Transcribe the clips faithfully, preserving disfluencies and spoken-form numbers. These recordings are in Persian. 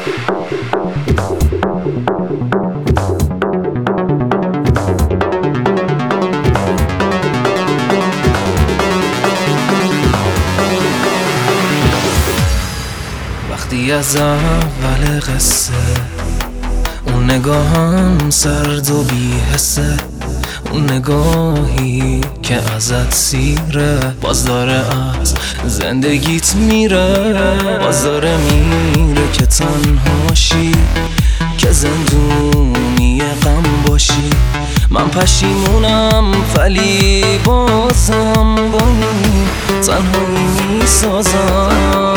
وقتی از اول قصه اون نگاهم سرد و بی حسه، اون نگاهی که ازت سیره، باز داره از زندگیت میره، باز داره میره که تنهاشی، که زندونی غم باشی. من پشیمونم ولی بازم با این تنهایی میسازم.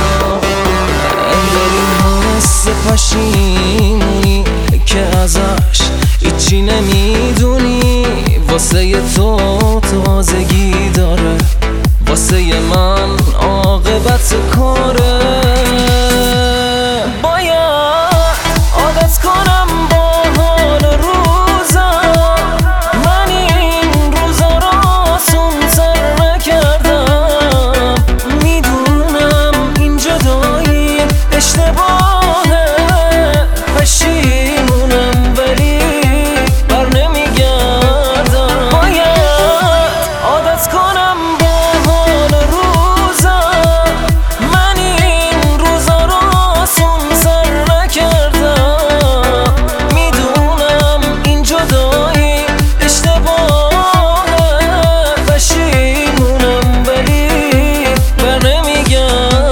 حس پشیمونی که ازش هیچی نمیدونی، واسه تو تازگی داره، واسه من عاقبت کاره. باید عادت کنم با حال روزم، من این روزا رو آسون‌تر نکردم. میدونم این جدایی اشتباهه، پشیمونم ولی بر نمیگردم. باید عادت کنم با حال روزم، من این روزا رو آسون سر نکردم. میدونم این جدایی اشتباهه، پشیمونم ولی بر نمیگردم.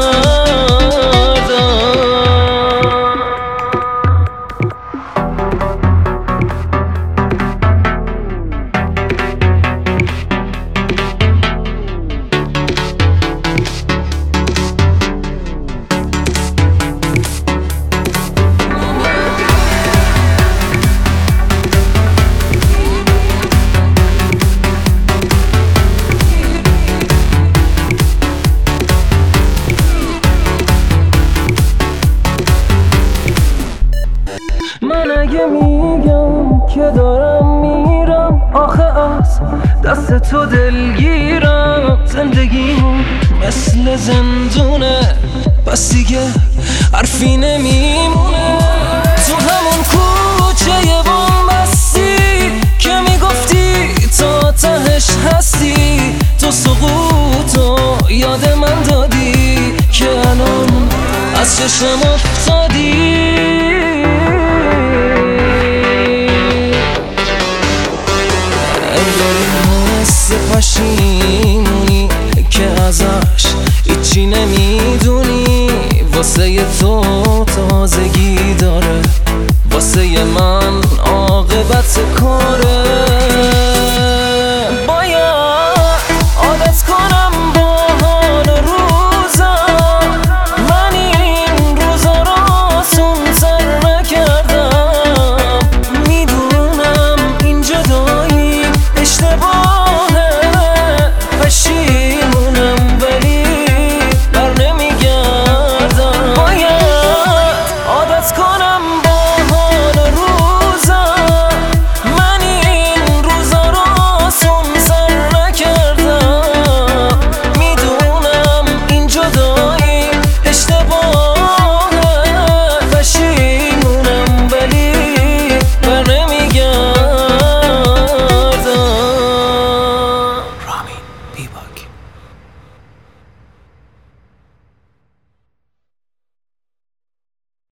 من اگه میگم که دارم میرم، آخه از دست تو دلگیرم. زندگیمون مثل زندونه، پس دیگه حرفی نمیمونه. تو همون کوچه بومبستی که میگفتی تا تهش هستی، تو سقوطو یاد من دادی که الان از چشم افتادی. پشیمونی که ازش هیچی نمیدونی، واسه تو تازگی